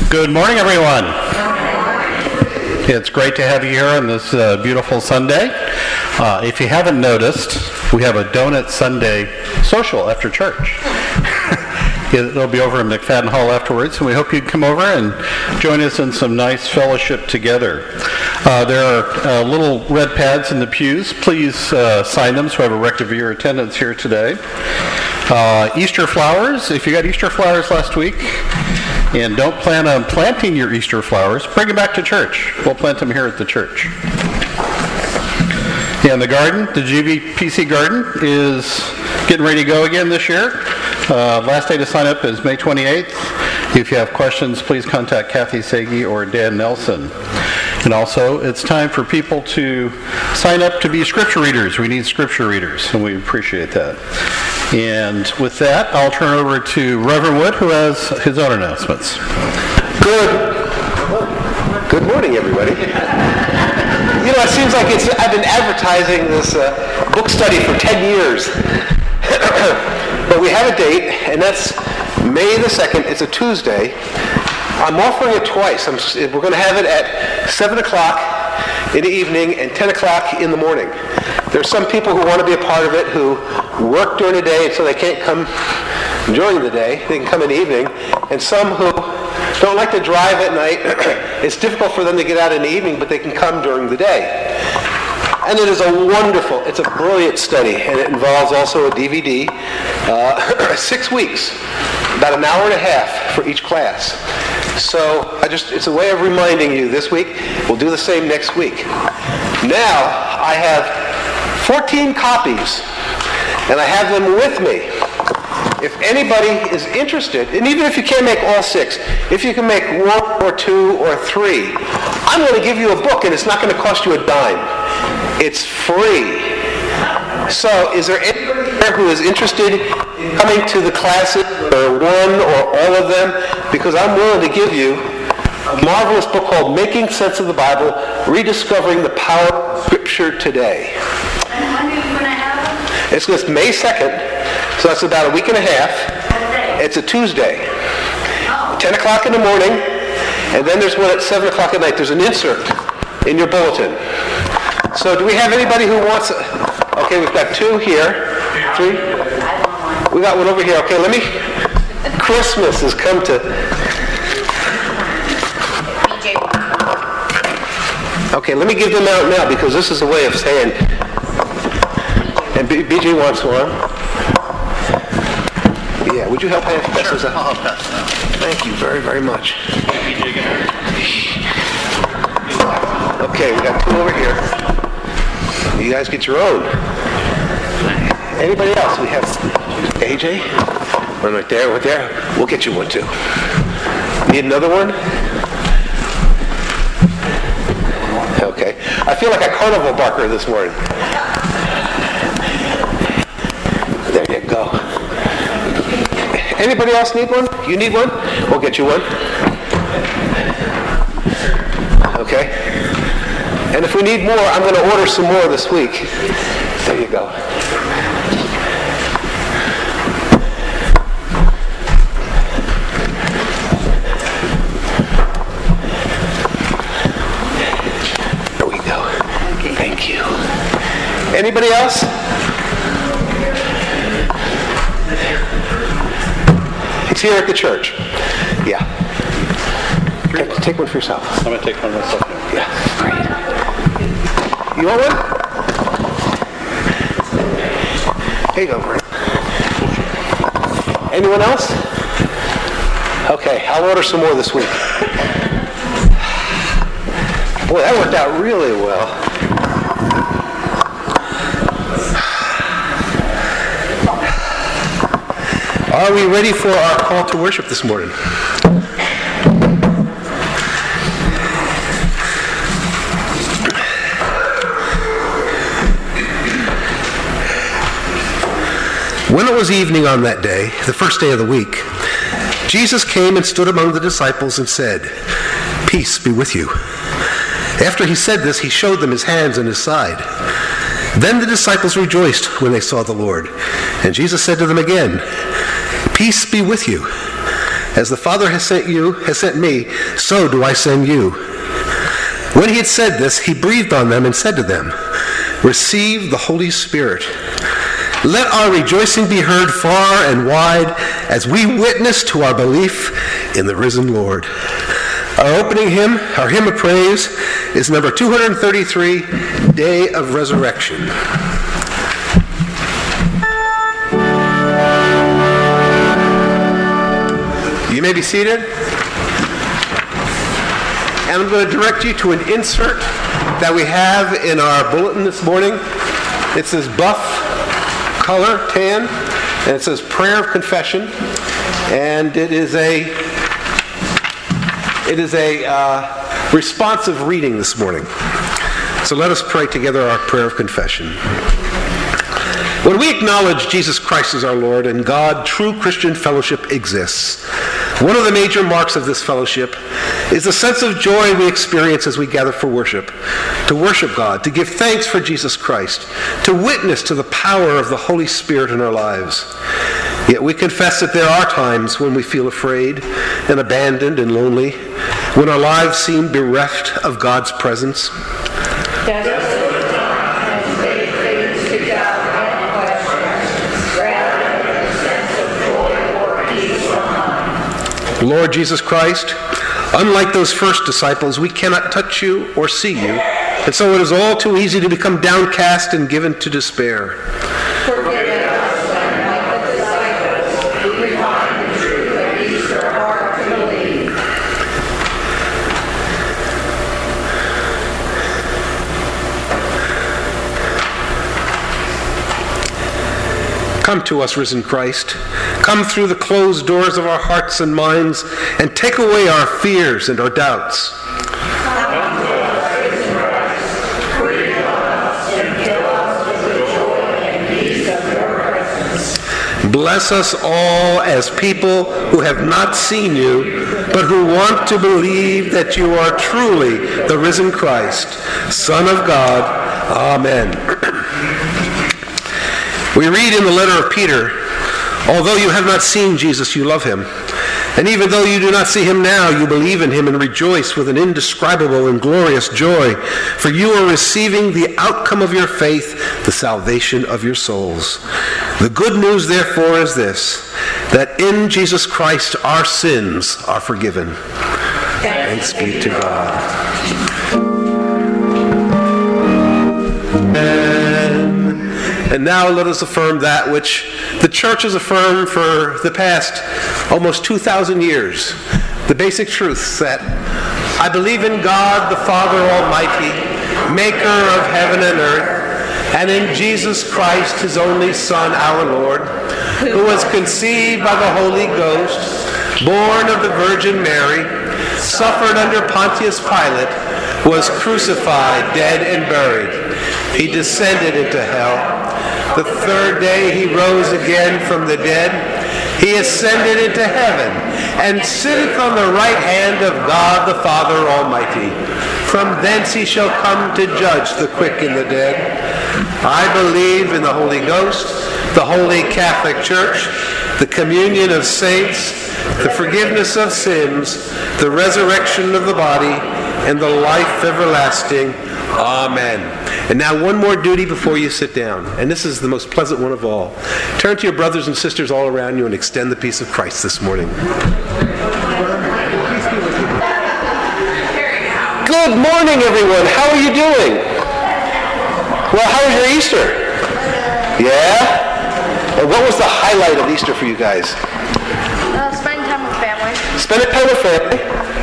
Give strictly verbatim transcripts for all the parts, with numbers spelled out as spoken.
Good morning, everyone. It's great to have you here on this uh, beautiful Sunday. Uh, if you haven't noticed, we have a Donut Sunday social after church. It'll be over in McFadden Hall afterwards, and we hope you'd come over and join us in some nice fellowship together. Uh, there are uh, little red pads in the pews. Please uh, sign them so I have a record of your attendance here today. Uh, Easter flowers. If you got Easter flowers last week and don't plan on planting your Easter flowers, bring them back to church. We'll plant them here at the church. And the garden, the G V P C garden, is getting ready to go again this year. Uh, last day to sign up is May twenty-eighth. If you have questions, please contact Kathy Sagi or Dan Nelson. And also, it's time for people to sign up to be scripture readers. We need scripture readers, and we appreciate that. And with that, I'll turn over to Reverend Wood, who has his own announcements. Good. Good morning, everybody. You know, it seems like it's, I've been advertising this uh, book study for ten years. But we have a date, and that's May the second. It's a Tuesday. I'm offering it twice. I'm, we're going to have it at seven o'clock in the evening and ten o'clock in the morning. There's some people who want to be a part of it who work during the day, and so they can't come during the day. They can come in the evening. And some who don't like to drive at night, it's difficult for them to get out in the evening, but they can come during the day. And it is a wonderful, it's a brilliant study, and it involves also a D V D, uh, six weeks, about an hour and a half for each class. So I just, it's a way of reminding you this week. We'll do the same next week. Now, I have fourteen copies, and I have them with me. If anybody is interested, and even if you can't make all six, if you can make one or two or three, I'm going to give you a book, and it's not going to cost you a dime. It's free. So is there anybody here who is interested in coming to the classes, or one or all of them? Because I'm willing to give you a marvelous book called Making Sense of the Bible, Rediscovering the Power of Scripture Today. And when are you going to have it? It's just May second, so that's about a week and a half. It's a Tuesday. Oh. ten o'clock in the morning, and then there's one at seven o'clock at night. There's an insert in your bulletin. So do we have anybody who wants... Okay, we've got two here. Three? We got one over here. Okay, let me... Christmas has come to... Okay, let me give them out now, because this is a way of saying... And B J wants one. Yeah, would you help pass this out? I'll pass it out. Thank you very, very much. Okay, we got two over here. You guys get your own. Anybody else? We have A J. One right there, right there. We'll get you one too. Need another one? Okay. I feel like a carnival barker this morning. There you go. Anybody else need one? You need one? We'll get you one. Okay. And if we need more, I'm going to order some more this week. There you go. There we go. Okay. Thank you. Anybody else? It's here at the church. Yeah. Take, take one for yourself. I'm going to take one myself. Yeah, great. You want one? Here you go, Brent. Anyone else? Okay, I'll order some more this week. Boy, that worked out really well. Are we ready for our call to worship this morning? When it was evening on that day, the first day of the week, Jesus came and stood among the disciples and said, "Peace be with you." After he said this, he showed them his hands and his side. Then the disciples rejoiced when they saw the Lord. And Jesus said to them again, "Peace be with you. As the Father has sent you, has sent me, so do I send you." When he had said this, he breathed on them and said to them, "Receive the Holy Spirit. Let our rejoicing be heard far and wide as we witness to our belief in the risen Lord." Our opening hymn, our hymn of praise, is number two thirty-three, Day of Resurrection. You may be seated. And I'm going to direct you to an insert that we have in our bulletin this morning. It says buff color, tan, and it says Prayer of Confession. And it is a it is a uh, responsive reading this morning. So let us pray together our prayer of confession. When we acknowledge Jesus Christ as our Lord and God, true Christian fellowship exists. One of the major marks of this fellowship is the sense of joy we experience as we gather for worship, to worship God, to give thanks for Jesus Christ, to witness to the power of the Holy Spirit in our lives. Yet we confess that there are times when we feel afraid and abandoned and lonely, when our lives seem bereft of God's presence. Lord Jesus Christ, unlike those first disciples, we cannot touch you or see you, and so it is all too easy to become downcast and given to despair. Forgive us, and like the disciples, we find the truth that leads our heart to believe. Come to us, risen Christ. Come through the closed doors of our hearts and minds and take away our fears and our doubts. Come to us, risen Christ. Breathe on us and fill us with the joy and peace of your presence. Bless us all as people who have not seen you, but who want to believe that you are truly the risen Christ, Son of God. Amen. We read in the letter of Peter, "Although you have not seen Jesus, you love him. And even though you do not see him now, you believe in him and rejoice with an indescribable and glorious joy, for you are receiving the outcome of your faith, the salvation of your souls. The good news, therefore, is this, that in Jesus Christ our sins are forgiven." Thanks be to God. And now let us affirm that which the church has affirmed for the past almost two thousand years. The basic truths that I believe in God, the Father Almighty, maker of heaven and earth, and in Jesus Christ, his only Son, our Lord, who was conceived by the Holy Ghost, born of the Virgin Mary, suffered under Pontius Pilate, was crucified, dead, and buried. He descended into hell. The third day he rose again from the dead. He ascended into heaven and sitteth on the right hand of God the Father Almighty. From thence he shall come to judge the quick and the dead. I believe in the Holy Ghost, the Holy Catholic Church, the communion of saints, the forgiveness of sins, the resurrection of the body, and the life everlasting. Amen. And now one more duty before you sit down, and this is the most pleasant one of all. Turn to your brothers and sisters all around you and extend the peace of Christ this morning. Good morning, everyone. How are you doing? Well, how was your Easter? Yeah? And what was the highlight of Easter for you guys? Uh, spending time with family. Spending time with family?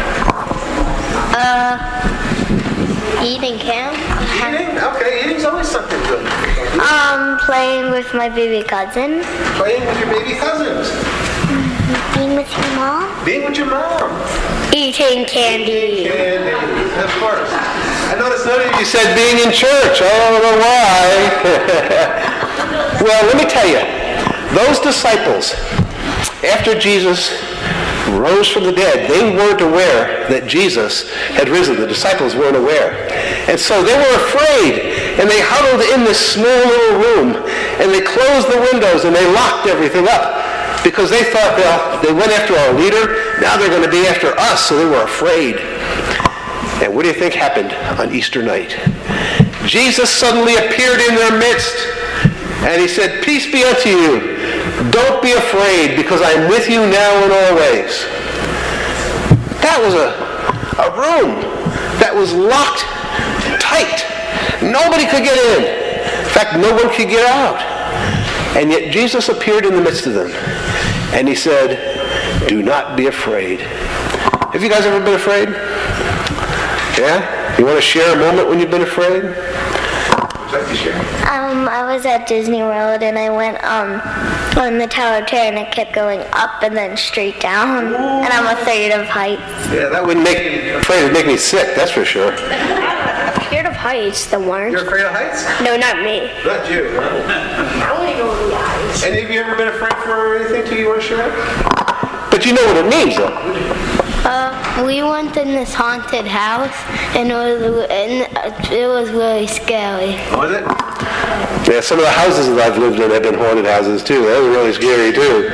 Uh, eating camp. Eating? Okay, eating's always something good. Um, playing with my baby cousin. Playing with your baby cousins. Being with your mom. Being with your mom. Eating candy. Candy, of course. I noticed none of you said being in church. I don't know why. Well, let me tell you, those disciples, after Jesus rose from the dead, they weren't aware that Jesus had risen. The disciples weren't aware. And so they were afraid, and they huddled in this small little room, and they closed the windows, and they locked everything up. because they thought, well, they went after our leader, now they're going to be after us, so they were afraid. And what do you think happened on Easter night? Jesus suddenly appeared in their midst, and he said, "Peace be unto you. Don't be afraid, because I am with you now and always." That was a, a room that was locked tight. Nobody could get in. In fact, no one could get out. And yet Jesus appeared in the midst of them, and he said, "Do not be afraid." Have you guys ever been afraid? Yeah? You want to share a moment when you've been afraid? Would you like to share? Um, I was at Disney World and I went um on the Tower of Terror and it kept going up and then straight down. Ooh. And I'm afraid of heights. Yeah, that would make afraid would make me sick, that's for sure. I'm scared of heights, the worst. You're afraid of heights? No, not me. Not you. I want to go in the eyes. Any of you ever been afraid for anything till you want to share? But you know what it means, though. Uh, we went in this haunted house, and it was and it was really scary. Was it? Yeah, some of the houses that I've lived in have been haunted houses too. That was really scary too.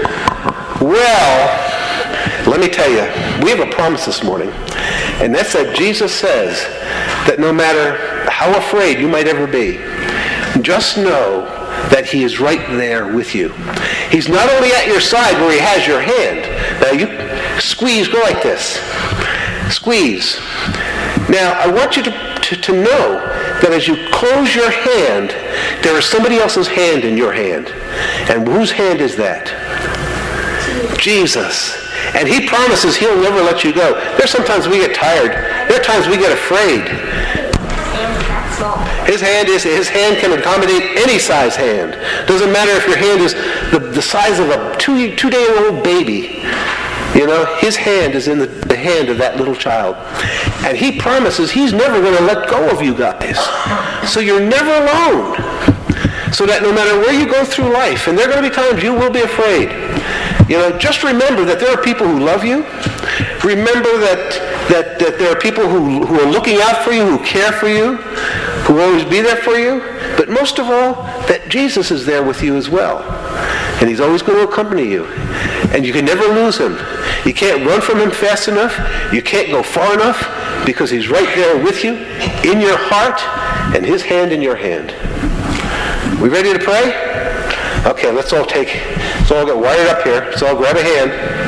Well, let me tell you, we have a promise this morning, and that's that Jesus says that no matter how afraid you might ever be, just know that he is right there with you. He's not only at your side where he has your hand. Now you squeeze, go like this. Squeeze. Now I want you to, to, to know that as you close your hand, there is somebody else's hand in your hand. And whose hand is that? Jesus. And he promises he'll never let you go. There's sometimes we get tired. There are times we get afraid. His hand is his hand can accommodate any size hand. Doesn't matter if your hand is the, the size of a two two day old baby. You know, his hand is in the, the hand of that little child. And he promises he's never going to let go of you guys. So you're never alone. So that no matter where you go through life, and there are going to be times you will be afraid, you know, just remember that there are people who love you. Remember that that, that there are people who, who are looking out for you, who care for you, who will always be there for you. But most of all, that Jesus is there with you as well. And he's always going to accompany you. And you can never lose him. You can't run from him fast enough. You can't go far enough, because he's right there with you, in your heart, and his hand in your hand. We ready to pray? Okay, let's all take, let's all get wired up here. Let's all grab a hand.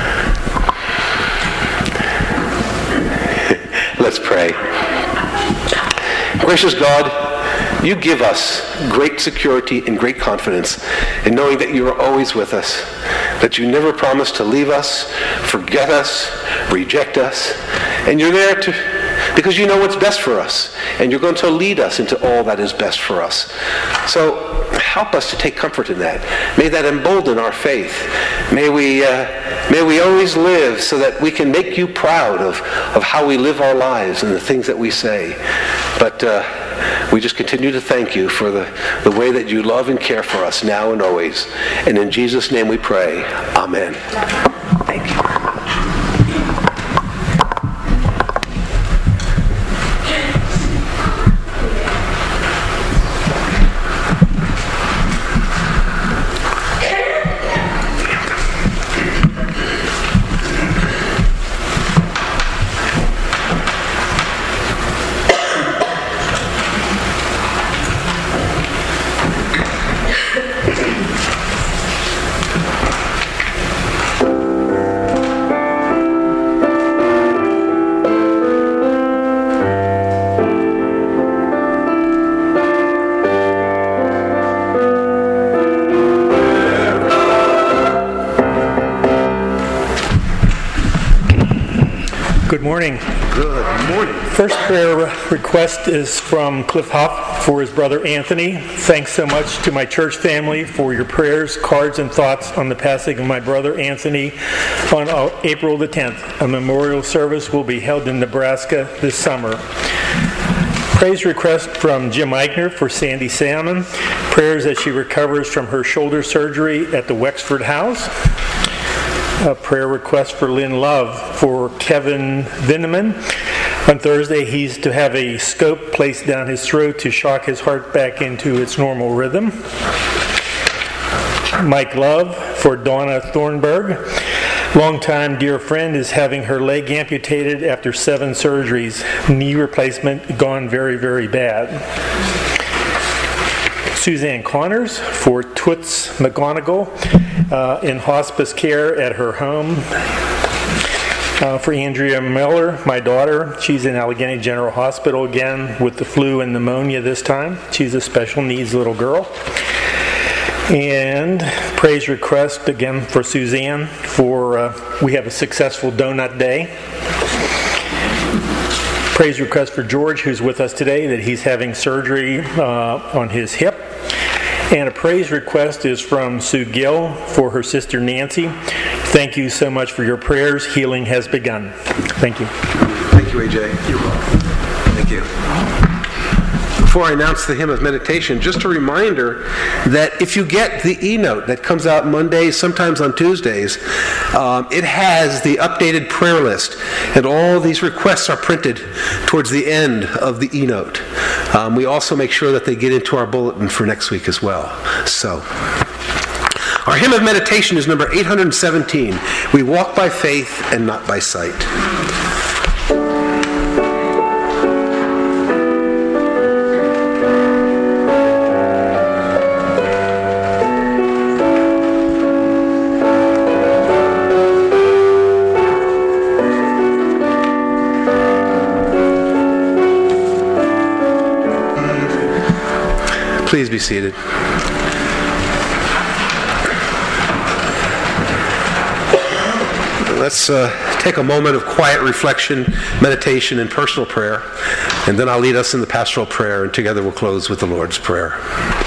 Let's pray. Gracious God, you give us great security and great confidence in knowing that you are always with us, that you never promise to leave us, forget us, reject us, and you're there to because you know what's best for us, and you're going to lead us into all that is best for us. So help us to take comfort in that. May that embolden our faith. May we uh, may we always live so that we can make you proud of, of how we live our lives and the things that we say. But uh, we just continue to thank you for the, the way that you love and care for us now and always. And in Jesus' name we pray. Amen. Thank you. Good morning. Good morning. First prayer request is from Cliff Hoff for his brother Anthony. Thanks so much to my church family for your prayers, cards, and thoughts on the passing of my brother Anthony on April the tenth. A memorial service will be held in Nebraska this summer. Praise request from Jim Eichner for Sandy Salmon. Prayers as she recovers from her shoulder surgery at the Wexford House. A prayer request for Lynn Love for Kevin Vineman. On Thursday, he's to have a scope placed down his throat to shock his heart back into its normal rhythm. Mike Love for Donna Thornburg. Longtime dear friend is having her leg amputated after seven surgeries. Knee replacement gone very, very bad. Suzanne Connors for Toots McGonigal uh, in hospice care at her home. Uh, for Andrea Miller, my daughter, she's in Allegheny General Hospital again with the flu and pneumonia this time. She's a special needs little girl. And praise request again for Suzanne for uh, we have a successful donut day. Praise request for George, who's with us today, that he's having surgery uh, on his hip. And a praise request is from Sue Gill for her sister Nancy. Thank you so much for your prayers. Healing has begun. Thank you. Thank you, A J. You're welcome. Thank you. Before I announce the hymn of meditation, just a reminder that if you get the e-note that comes out Mondays, sometimes on Tuesdays, um, it has the updated prayer list, and all these requests are printed towards the end of the e-note. Um, we also make sure that they get into our bulletin for next week as well. So, our hymn of meditation is number eight hundred seventeen. We walk by faith and not by sight. Please be seated. Let's uh, take a moment of quiet reflection, meditation, and personal prayer, and then I'll lead us in the pastoral prayer, and together we'll close with the Lord's Prayer.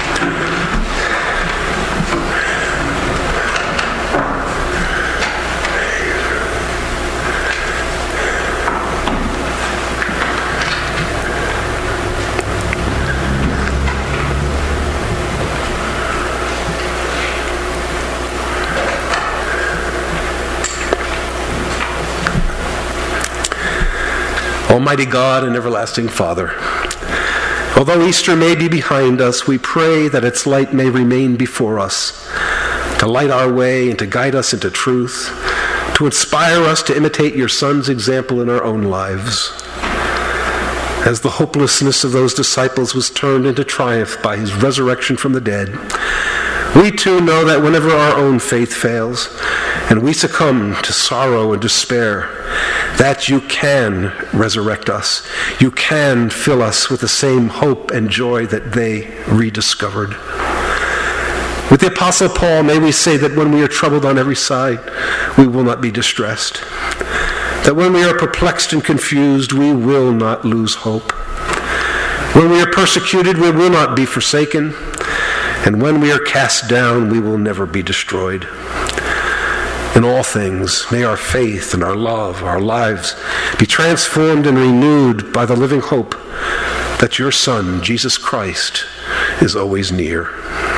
Almighty God and everlasting Father, although Easter may be behind us, we pray that its light may remain before us, to light our way and to guide us into truth, to inspire us to imitate your Son's example in our own lives. As the hopelessness of those disciples was turned into triumph by his resurrection from the dead, we too know that whenever our own faith fails and we succumb to sorrow and despair, that you can resurrect us. You can fill us with the same hope and joy that they rediscovered. With the Apostle Paul, may we say that when we are troubled on every side, we will not be distressed. That when we are perplexed and confused, we will not lose hope. When we are persecuted, we will not be forsaken. And when we are cast down, we will never be destroyed. In all things, may our faith and our love, our lives, be transformed and renewed by the living hope that your Son, Jesus Christ, is always near.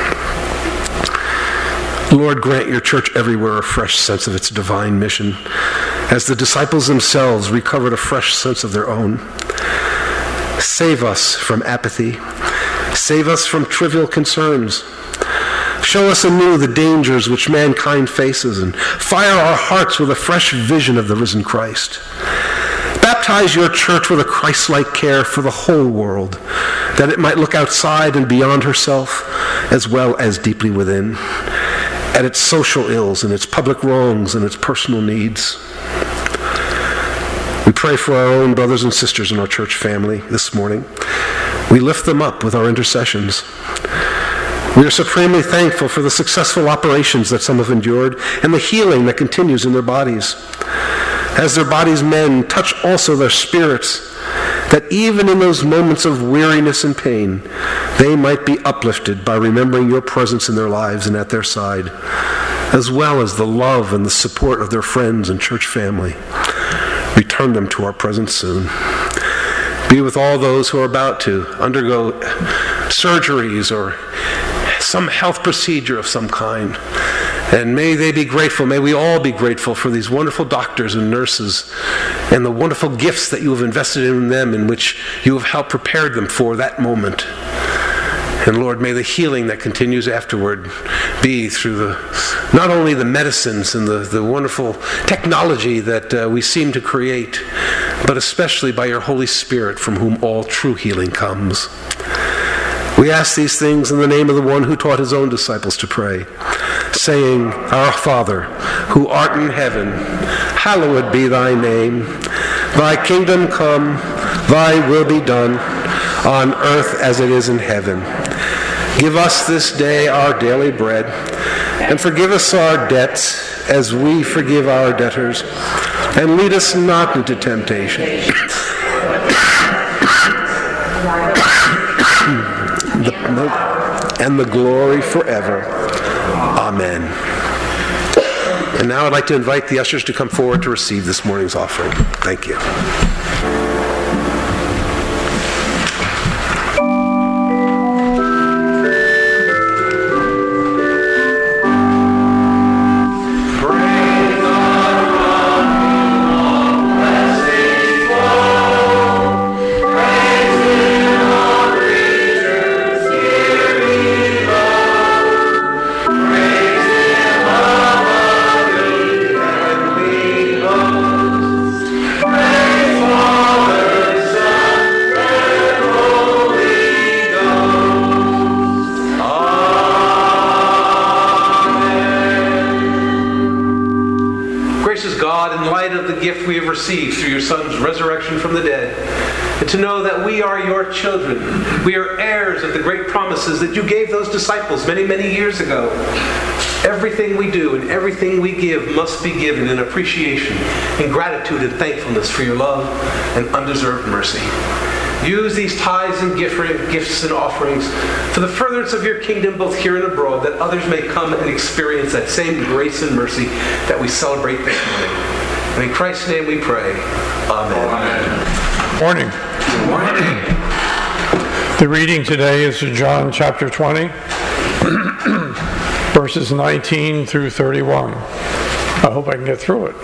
Lord, grant your church everywhere a fresh sense of its divine mission, as the disciples themselves recovered a fresh sense of their own. Save us from apathy. Save us from trivial concerns. Show us anew the dangers which mankind faces, and fire our hearts with a fresh vision of the risen Christ. Baptize your church with a Christ-like care for the whole world, that it might look outside and beyond herself, as well as deeply within, at its social ills and its public wrongs and its personal needs. We pray for our own brothers and sisters in our church family this morning. We lift them up with our intercessions. We are supremely thankful for the successful operations that some have endured and the healing that continues in their bodies. As their bodies mend, touch also their spirits, that even in those moments of weariness and pain, they might be uplifted by remembering your presence in their lives and at their side, as well as the love and the support of their friends and church family. Return them to our presence soon. Be with all those who are about to undergo surgeries or some health procedure of some kind. And may they be grateful, may we all be grateful for these wonderful doctors and nurses and the wonderful gifts that you have invested in them, in which you have helped prepare them for that moment. And Lord, may the healing that continues afterward be through the not only the medicines and the, the wonderful technology that uh, we seem to create, but especially by your Holy Spirit, from whom all true healing comes. We ask these things in the name of the one who taught his own disciples to pray, saying, Our Father, who art in heaven, hallowed be thy name. Thy kingdom come, thy will be done, on earth as it is in heaven. Give us this day our daily bread, and forgive us our debts as we forgive our debtors. And lead us not into temptation. the, the, and the glory forever. Amen. And now I'd like to invite the ushers to come forward to receive this morning's offering. Thank you. Received through your Son's resurrection from the dead, and to know that we are your children. We are heirs of the great promises that you gave those disciples many, many years ago. Everything we do and everything we give must be given in appreciation, in gratitude and thankfulness for your love and undeserved mercy. Use these tithes and gifts and offerings for the furtherance of your kingdom both here and abroad, that others may come and experience that same grace and mercy that we celebrate this morning. And in Christ's name we pray. Amen. Amen. Morning. Good morning. The reading today is John chapter twenty, verses nineteen through thirty-one. I hope I can get through it.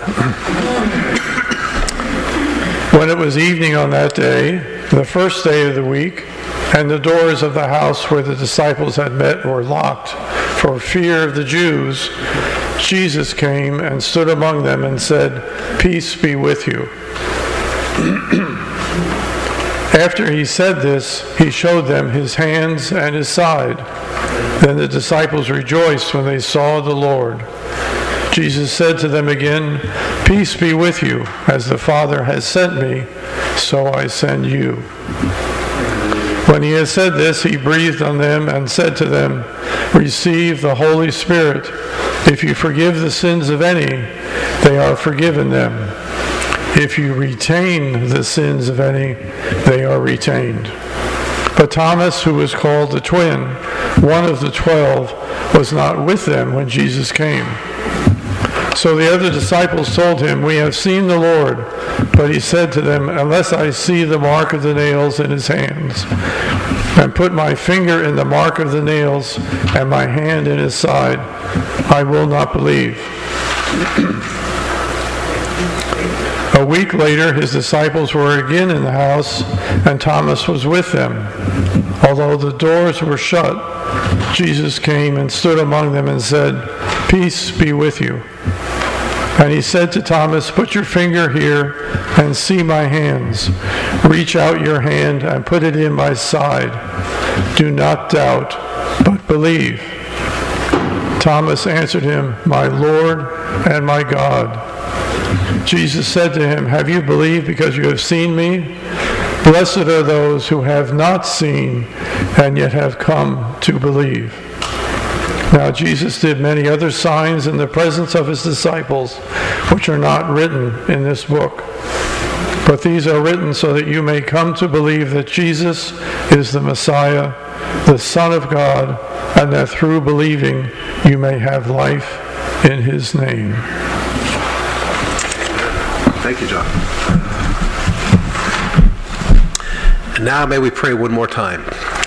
When it was evening on that day, the first day of the week, and the doors of the house where the disciples had met were locked for fear of the Jews, Jesus came and stood among them and said, Peace be with you. After he said this, he showed them his hands and his side. Then the disciples rejoiced when they saw the Lord. Jesus said to them again, Peace be with you. As the Father has sent me, so I send you. When he had said this, he breathed on them and said to them, Receive the Holy Spirit. If you forgive the sins of any, they are forgiven them. If you retain the sins of any, they are retained. But Thomas, who was called the twin, one of the twelve, was not with them when Jesus came. So the other disciples told him, We have seen the Lord. But he said to them, Unless I see the mark of the nails in his hands, and put my finger in the mark of the nails, and my hand in his side, I will not believe. A week later, his disciples were again in the house, and Thomas was with them. Although the doors were shut, Jesus came and stood among them and said, Peace be with you. And he said to Thomas, Put your finger here and see my hands. Reach out your hand and put it in my side. Do not doubt, but believe. Thomas answered him, My Lord and my God. Jesus said to him, Have you believed because you have seen me? Blessed are those who have not seen and yet have come to believe. Now Jesus did many other signs in the presence of his disciples, which are not written in this book. But these are written so that you may come to believe that Jesus is the Messiah, the Son of God, and that through believing you may have life in his name. Thank you, John. And now may we pray one more time.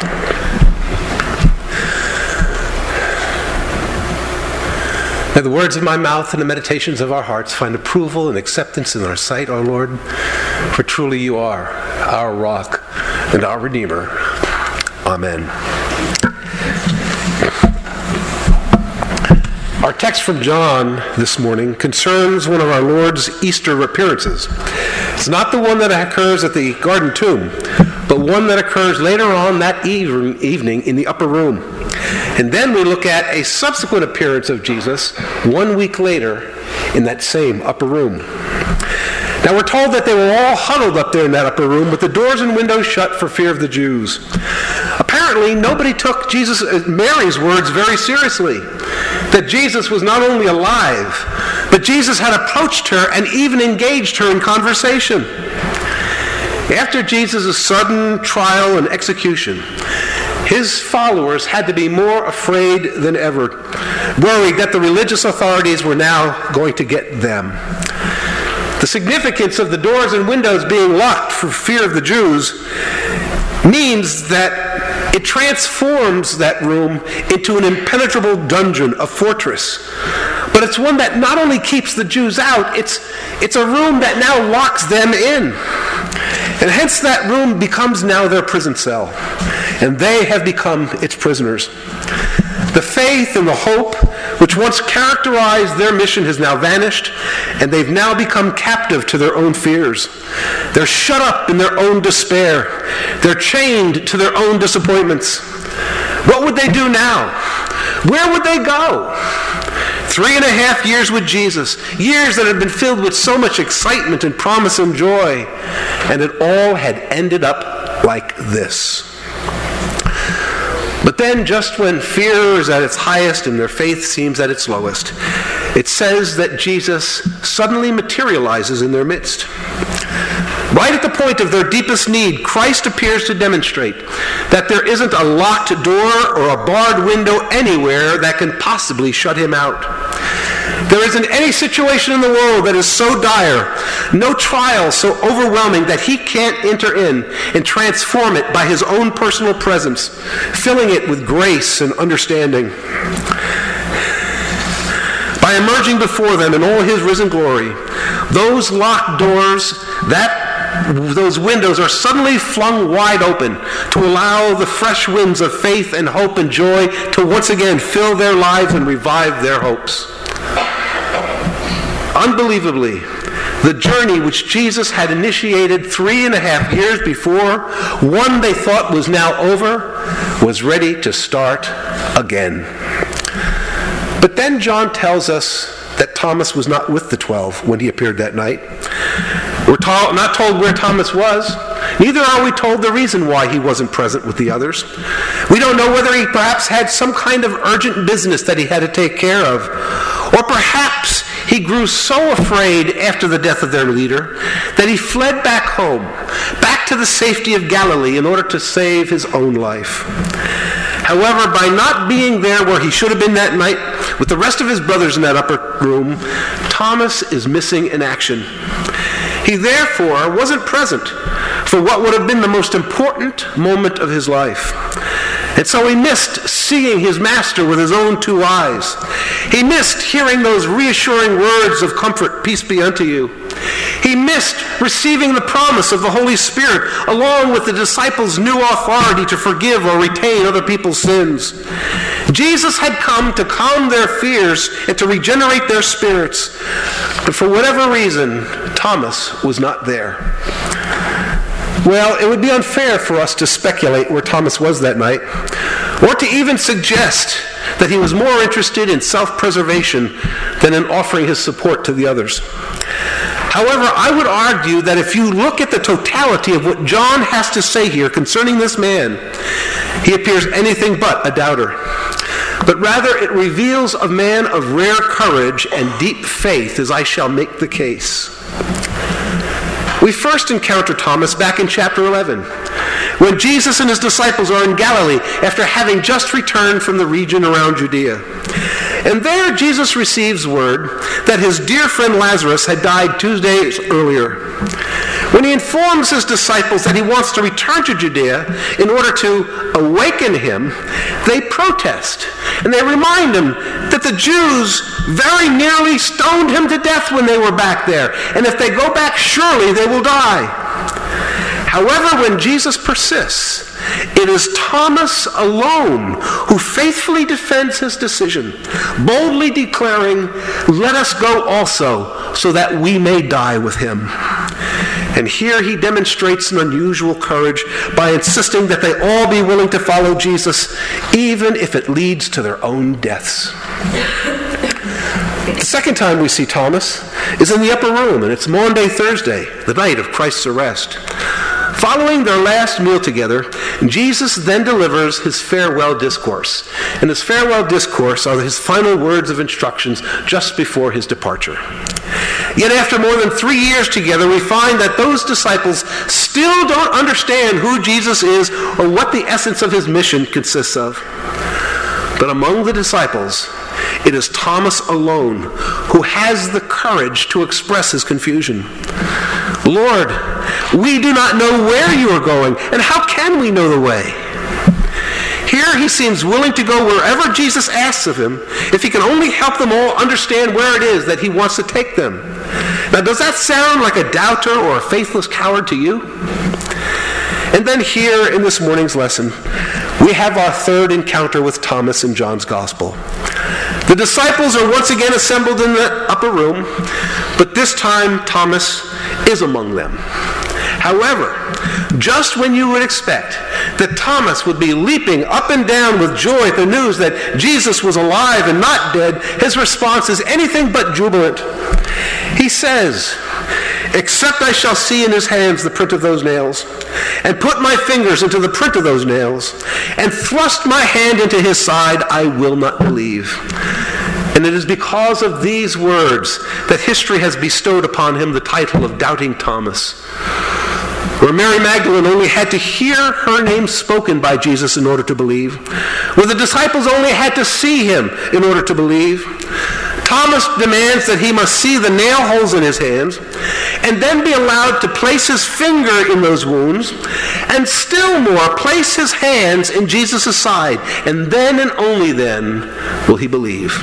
May the words of my mouth and the meditations of our hearts find approval and acceptance in our sight, O Lord, for truly you are our rock and our Redeemer. Amen. Our text from John this morning concerns one of our Lord's Easter appearances. It's not the one that occurs at the garden tomb, but one that occurs later on that evening in the upper room. And then we look at a subsequent appearance of Jesus one week later in that same upper room. Now we're told that they were all huddled up there in that upper room with the doors and windows shut for fear of the Jews. Apparently, nobody took Jesus, Mary's words very seriously, that Jesus was not only alive, but Jesus had approached her and even engaged her in conversation. After Jesus' sudden trial and execution, his followers had to be more afraid than ever, worried that the religious authorities were now going to get them. The significance of the doors and windows being locked for fear of the Jews means that it transforms that room into an impenetrable dungeon, a fortress. But it's one that not only keeps the Jews out, it's, it's a room that now locks them in. And hence that room becomes now their prison cell. And they have become its prisoners. The faith and the hope which once characterized their mission has now vanished, and they've now become captive to their own fears. They're shut up in their own despair. They're chained to their own disappointments. What would they do now? Where would they go? Three and a half years with Jesus, years that had been filled with so much excitement and promise and joy, and it all had ended up like this. But then, just when fear is at its highest and their faith seems at its lowest, it says that Jesus suddenly materializes in their midst. Right at the point of their deepest need, Christ appears to demonstrate that there isn't a locked door or a barred window anywhere that can possibly shut him out. There isn't any situation in the world that is so dire, no trial so overwhelming that he can't enter in and transform it by his own personal presence, filling it with grace and understanding. By emerging before them in all his risen glory, those locked doors, that those windows are suddenly flung wide open to allow the fresh winds of faith and hope and joy to once again fill their lives and revive their hopes. Unbelievably, the journey which Jesus had initiated three and a half years before, one they thought was now over, was ready to start again. But then John tells us that Thomas was not with the twelve when he appeared that night. We're to- not told where Thomas was. Neither are we told the reason why he wasn't present with the others. We don't know whether he perhaps had some kind of urgent business that he had to take care of. Or perhaps he grew so afraid after the death of their leader that he fled back home, back to the safety of Galilee in order to save his own life. However, by not being there where he should have been that night with the rest of his brothers in that upper room, Thomas is missing in action. He therefore wasn't present for what would have been the most important moment of his life. And so he missed seeing his master with his own two eyes. He missed hearing those reassuring words of comfort, peace be unto you. He missed receiving the promise of the Holy Spirit along with the disciples' new authority to forgive or retain other people's sins. Jesus had come to calm their fears and to regenerate their spirits. But for whatever reason, Thomas was not there. Well, it would be unfair for us to speculate where Thomas was that night, or to even suggest that he was more interested in self-preservation than in offering his support to the others. However, I would argue that if you look at the totality of what John has to say here concerning this man, he appears anything but a doubter. But rather it reveals a man of rare courage and deep faith, as I shall make the case. We first encounter Thomas back in chapter eleven, when Jesus and his disciples are in Galilee after having just returned from the region around Judea. And there Jesus receives word that his dear friend Lazarus had died two days earlier. When he informs his disciples that he wants to return to Judea in order to awaken him, they protest. And they remind him that the Jews very nearly stoned him to death when they were back there. And if they go back, surely they will die. However, when Jesus persists it is Thomas alone who faithfully defends his decision, boldly declaring, "Let us go also, so that we may die with him." And here he demonstrates an unusual courage by insisting that they all be willing to follow Jesus, even if it leads to their own deaths. The second time we see Thomas is in the upper room, and it's Maundy Thursday, the night of Christ's arrest. Following their last meal together, Jesus then delivers his farewell discourse. And his farewell discourse are his final words of instructions just before his departure. Yet after more than three years together, we find that those disciples still don't understand who Jesus is or what the essence of his mission consists of. But among the disciples, it is Thomas alone who has the courage to express his confusion. "Lord, we do not know where you are going, and how can we know the way?" Here he seems willing to go wherever Jesus asks of him, if he can only help them all understand where it is that he wants to take them. Now, does that sound like a doubter or a faithless coward to you? And then here in this morning's lesson, we have our third encounter with Thomas in John's Gospel. The disciples are once again assembled in the upper room, but this time Thomas is among them. However, just when you would expect that Thomas would be leaping up and down with joy at the news that Jesus was alive and not dead, his response is anything but jubilant. He says, "Except I shall see in his hands the print of those nails, and put my fingers into the print of those nails, and thrust my hand into his side, I will not believe." And it is because of these words that history has bestowed upon him the title of Doubting Thomas. Where Mary Magdalene only had to hear her name spoken by Jesus in order to believe, where the disciples only had to see him in order to believe, Thomas demands that he must see the nail holes in his hands and then be allowed to place his finger in those wounds and still more place his hands in Jesus' side, and then and only then will he believe.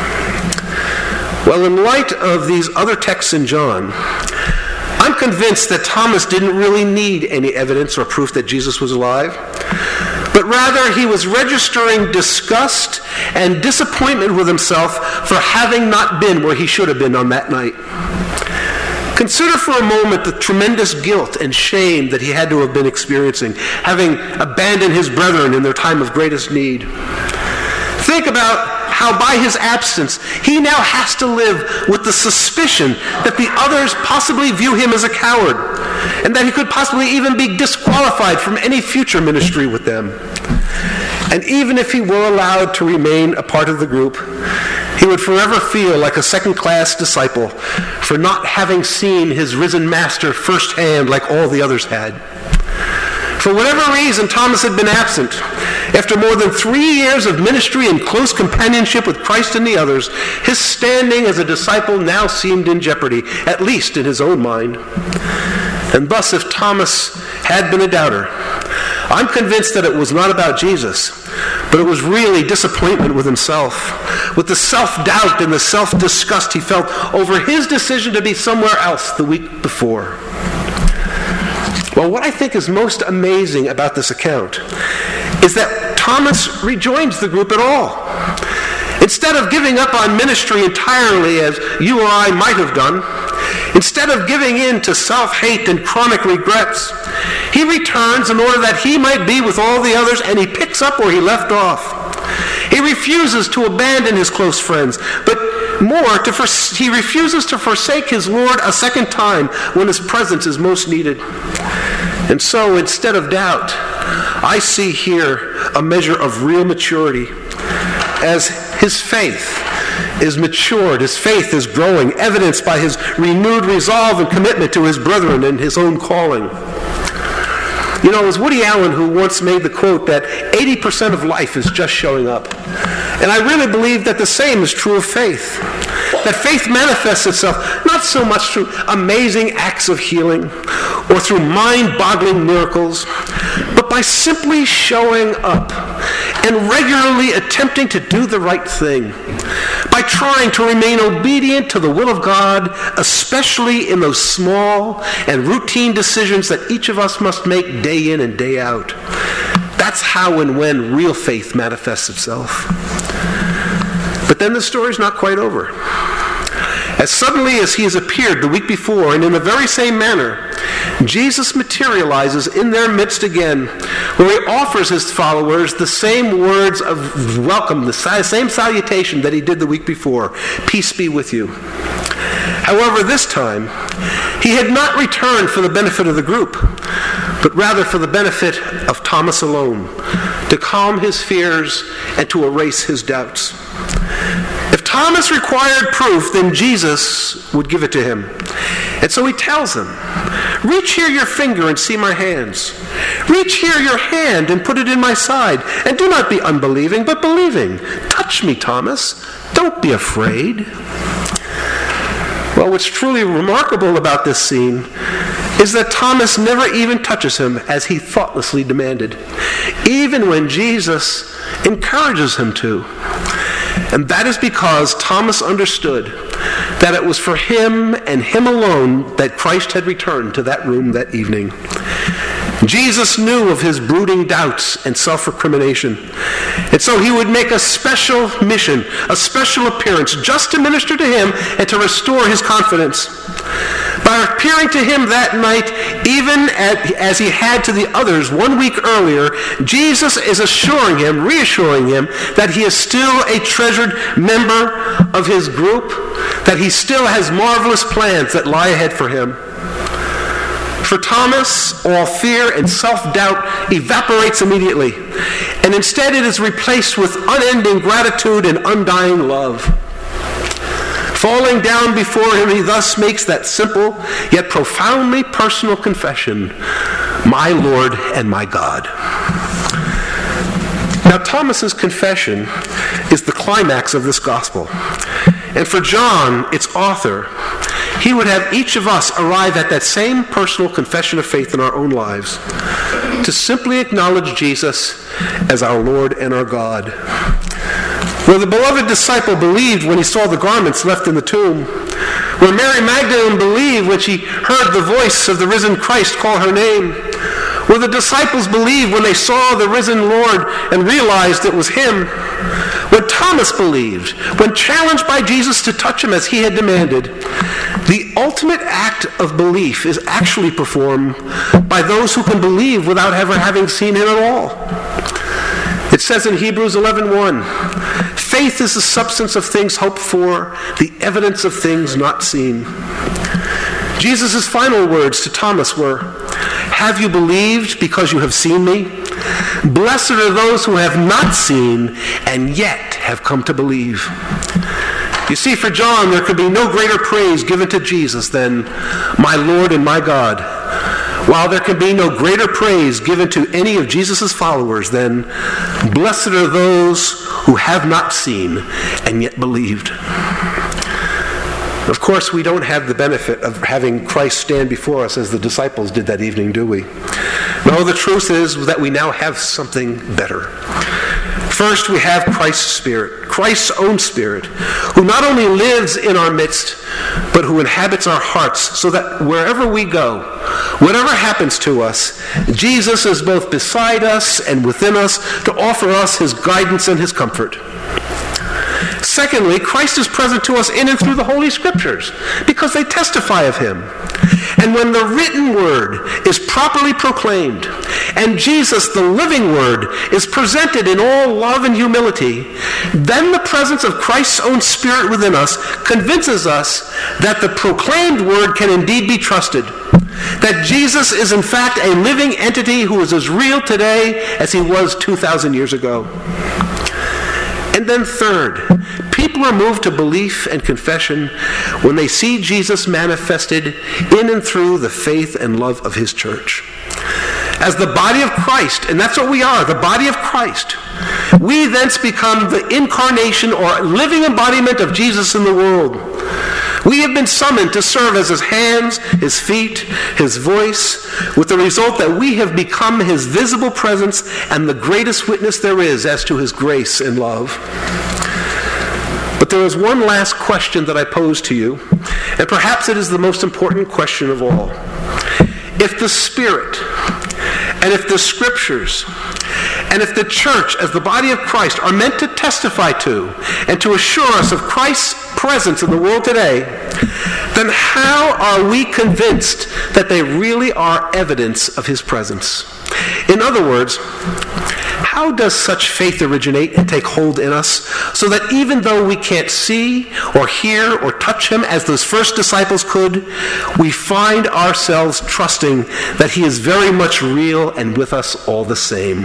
Well, in light of these other texts in John, I'm convinced that Thomas didn't really need any evidence or proof that Jesus was alive, but rather he was registering disgust and disappointment with himself for having not been where he should have been on that night. Consider for a moment the tremendous guilt and shame that he had to have been experiencing, having abandoned his brethren in their time of greatest need. Think about how by his absence he now has to live with the suspicion that the others possibly view him as a coward, and that he could possibly even be disqualified from any future ministry with them. And even if he were allowed to remain a part of the group, he would forever feel like a second-class disciple for not having seen his risen master firsthand like all the others had. For whatever reason Thomas had been absent, after more than three years of ministry and close companionship with Christ and the others, his standing as a disciple now seemed in jeopardy, at least in his own mind. And thus, if Thomas had been a doubter, I'm convinced that it was not about Jesus, but it was really disappointment with himself, with the self-doubt and the self-disgust he felt over his decision to be somewhere else the week before. Well, what I think is most amazing about this account is that Thomas rejoins the group at all. Instead of giving up on ministry entirely as you or I might have done, instead of giving in to self-hate and chronic regrets, he returns in order that he might be with all the others, and he picks up where he left off. He refuses to abandon his close friends, but more, to fors- he refuses to forsake his Lord a second time when his presence is most needed. And so, instead of doubt, I see here a measure of real maturity as his faith is matured, his faith is growing, evidenced by his renewed resolve and commitment to his brethren and his own calling. You know, it was Woody Allen who once made the quote that eighty percent of life is just showing up. And I really believe that the same is true of faith. That faith manifests itself not so much through amazing acts of healing or through mind-boggling miracles, but by simply showing up and regularly attempting to do the right thing, by trying to remain obedient to the will of God, especially in those small and routine decisions that each of us must make day in and day out. That's how and when real faith manifests itself. But then the story's not quite over. As suddenly as he has appeared the week before, and in the very same manner, Jesus materializes in their midst again, where he offers his followers the same words of welcome, the same salutation that he did the week before. Peace be with you. However, this time, he had not returned for the benefit of the group, but rather for the benefit of Thomas alone, to calm his fears and to erase his doubts. If Thomas required proof, then Jesus would give it to him. And so he tells him, reach here your finger and see my hands. Reach here your hand and put it in my side. And do not be unbelieving, but believing. Touch me, Thomas. Don't be afraid. Well, what's truly remarkable about this scene is that Thomas never even touches him as he thoughtlessly demanded, even when Jesus encourages him to. And that is because Thomas understood that it was for him and him alone that Christ had returned to that room that evening. Jesus knew of his brooding doubts and self-recrimination. And so he would make a special mission, a special appearance, just to minister to him and to restore his confidence. By appearing to him that night, even as he had to the others one week earlier, Jesus is assuring him, reassuring him, that he is still a treasured member of his group, that he still has marvelous plans that lie ahead for him. For Thomas, all fear and self-doubt evaporates immediately, and instead it is replaced with unending gratitude and undying love. Falling down before him, he thus makes that simple yet profoundly personal confession, my Lord and my God. Now, Thomas's confession is the climax of this gospel. And for John, its author, he would have each of us arrive at that same personal confession of faith in our own lives, to simply acknowledge Jesus as our Lord and our God. Where the beloved disciple believed when he saw the garments left in the tomb, where Mary Magdalene believed when she heard the voice of the risen Christ call her name, where the disciples believed when they saw the risen Lord and realized it was him, when Thomas believed, when challenged by Jesus to touch him as he had demanded, the ultimate act of belief is actually performed by those who can believe without ever having seen him at all. It says in Hebrews eleven one, faith is the substance of things hoped for, the evidence of things not seen. Jesus' final words to Thomas were, have you believed because you have seen me? Blessed are those who have not seen and yet have come to believe. You see, for John, there could be no greater praise given to Jesus than my Lord and my God, while there can be no greater praise given to any of Jesus' followers than blessed are those who have not seen and yet believed. Of course, we don't have the benefit of having Christ stand before us as the disciples did that evening, do we? No, the truth is that we now have something better. First, we have Christ's Spirit, Christ's own Spirit, who not only lives in our midst, but who inhabits our hearts, so that wherever we go, whatever happens to us, Jesus is both beside us and within us to offer us his guidance and his comfort. Secondly, Christ is present to us in and through the Holy Scriptures because they testify of him. And when the written word is properly proclaimed and Jesus, the living word, is presented in all love and humility, then the presence of Christ's own Spirit within us convinces us that the proclaimed word can indeed be trusted, that Jesus is in fact a living entity who is as real today as he was two thousand years ago. And then third, people are moved to belief and confession when they see Jesus manifested in and through the faith and love of his church. As the body of Christ, and that's what we are, the body of Christ, we thence become the incarnation or living embodiment of Jesus in the world. We have been summoned to serve as his hands, his feet, his voice, with the result that we have become his visible presence and the greatest witness there is as to his grace and love. But there is one last question that I pose to you, and perhaps it is the most important question of all. If the Spirit and if the Scriptures And if the church, as the body of Christ, are meant to testify to and to assure us of Christ's presence in the world today, then how are we convinced that they really are evidence of his presence? In other words, how does such faith originate and take hold in us so that even though we can't see or hear or touch him as those first disciples could, we find ourselves trusting that he is very much real and with us all the same?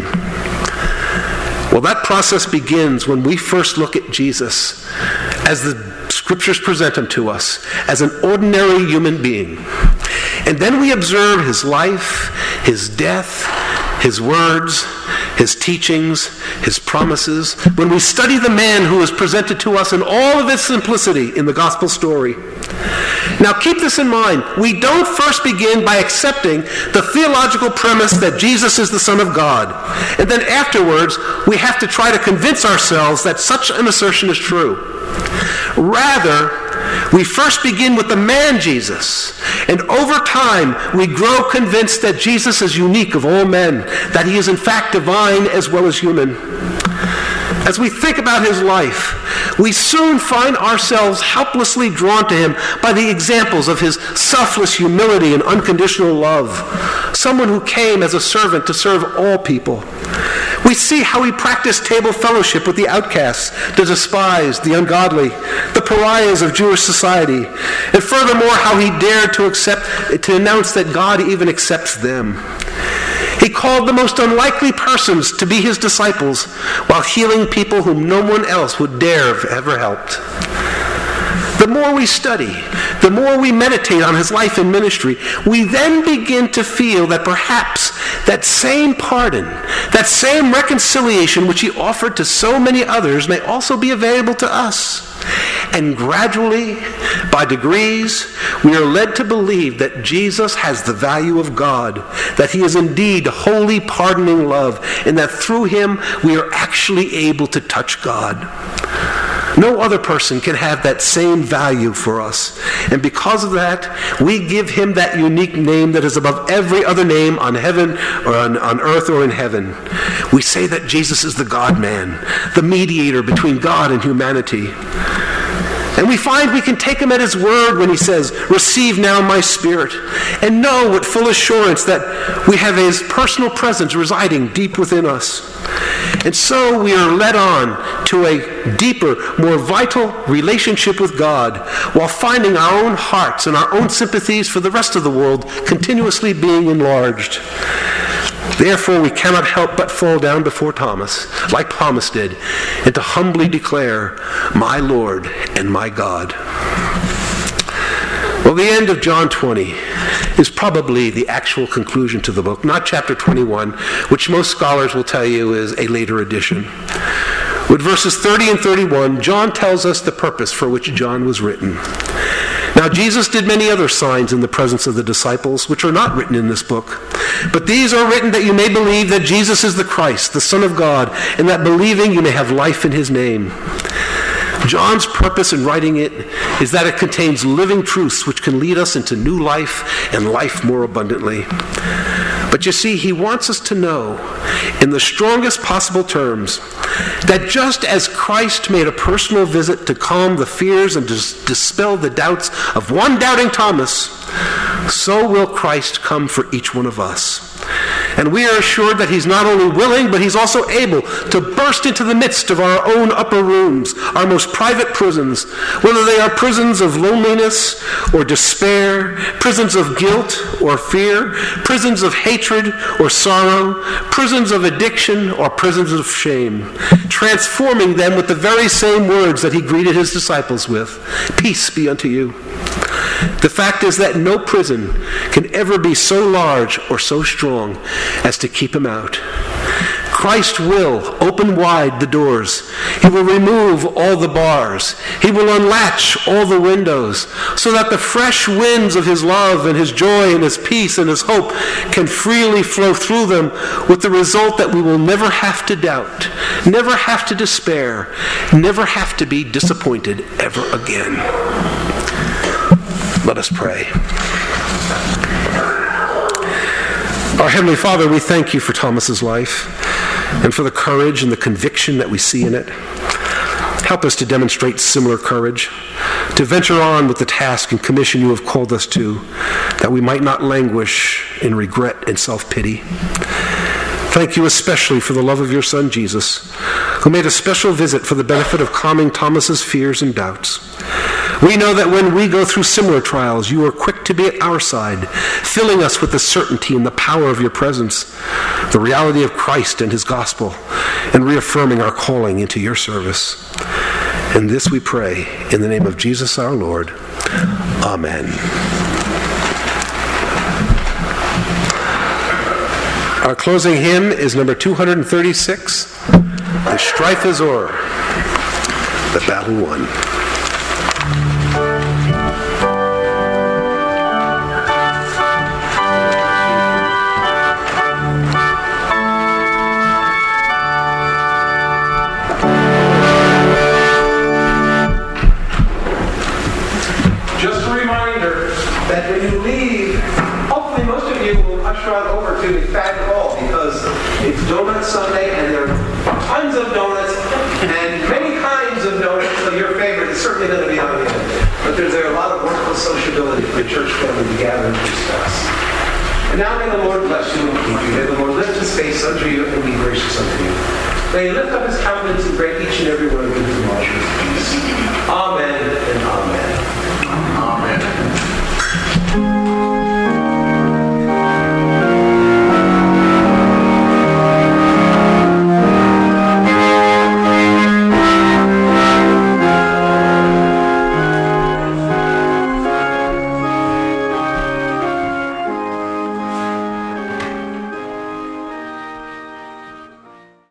Well, that process begins when we first look at Jesus as the Scriptures present him to us, as an ordinary human being. And then we observe his life, his death, his words, his teachings, his promises, when we study the man who is presented to us in all of his simplicity in the gospel story. Now keep this in mind. We don't first begin by accepting the theological premise that Jesus is the Son of God. And then afterwards, we have to try to convince ourselves that such an assertion is true. Rather, we first begin with the man Jesus, and over time we grow convinced that Jesus is unique of all men, that he is in fact divine as well as human. As we think about his life, we soon find ourselves helplessly drawn to him by the examples of his selfless humility and unconditional love, someone who came as a servant to serve all people. We see how he practiced table fellowship with the outcasts, the despised, the ungodly, the pariahs of Jewish society, and furthermore how he dared to accept, to announce that God even accepts them. He called the most unlikely persons to be his disciples while healing people whom no one else would dare have ever helped. The more we study, the more we meditate on his life and ministry, we then begin to feel that perhaps that same pardon, that same reconciliation which he offered to so many others may also be available to us. And gradually, by degrees, we are led to believe that Jesus has the value of God, that he is indeed holy, pardoning love, and that through him we are actually able to touch God. No other person can have that same value for us. And because of that, we give him that unique name that is above every other name on heaven or on, on earth or in heaven. We say that Jesus is the God-man, the mediator between God and humanity. And we find we can take him at his word when he says, "Receive now my spirit," and know with full assurance that we have his personal presence residing deep within us. And so we are led on to a deeper, more vital relationship with God while finding our own hearts and our own sympathies for the rest of the world continuously being enlarged. Therefore, we cannot help but fall down before Thomas, like Thomas did, and to humbly declare, "My Lord and my God." Well, the end of John twenty is probably the actual conclusion to the book, not chapter twenty-one, which most scholars will tell you is a later addition. With verses thirty and thirty-one, John tells us the purpose for which John was written. Now, Jesus did many other signs in the presence of the disciples, which are not written in this book. But these are written that you may believe that Jesus is the Christ, the Son of God, and that believing you may have life in his name. John's purpose in writing it is that it contains living truths which can lead us into new life and life more abundantly. But you see, he wants us to know, in the strongest possible terms, that just as Christ made a personal visit to calm the fears and dis- dispel the doubts of one doubting Thomas, so will Christ come for each one of us. And we are assured that he's not only willing, but he's also able to burst into the midst of our own upper rooms, our most private prisons, whether they are prisons of loneliness or despair, prisons of guilt or fear, prisons of hatred or sorrow, prisons of addiction or prisons of shame, transforming them with the very same words that he greeted his disciples with: "Peace be unto you." The fact is that no prison can ever be so large or so strong as to keep him out. Christ will open wide the doors. He will remove all the bars. He will unlatch all the windows so that the fresh winds of his love and his joy and his peace and his hope can freely flow through them, with the result that we will never have to doubt, never have to despair, never have to be disappointed ever again. Let us pray. Our Heavenly Father, we thank you for Thomas's life. and for the courage and the conviction that we see in it. Help us to demonstrate similar courage, to venture on with the task and commission you have called us to, that we might not languish in regret and self-pity. Thank you especially for the love of your Son, Jesus, who made a special visit for the benefit of calming Thomas's fears and doubts. We know that when we go through similar trials, you are quick to be at our side, filling us with the certainty and the power of your presence, the reality of Christ and his gospel, and reaffirming our calling into your service. And this we pray in the name of Jesus our Lord. Amen. Our closing hymn is number two hundred thirty-six, The Strife is O'er, the Battle Won. Just a reminder that when you leave, hopefully most of you will usher on over to McFadden Hall, because it's Donut Sunday and there are tons of donuts and many kinds of donuts of your favorite. It's certainly going to be on the end. But there's there a lot of wonderful sociability for the church family to gather and discuss. And now may the Lord bless you and keep you. May the Lord lift his face unto you and be gracious unto you. May he lift up his countenance and grant each and every one of you his marches of peace. Amen and amen.